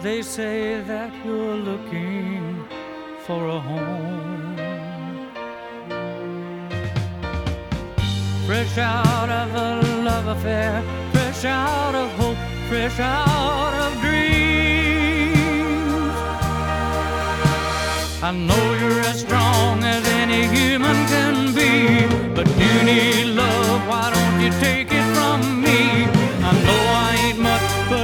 They say that you're looking for a home, fresh out of a love affair, fresh out of hope, fresh out of dreams. I know you're as strong as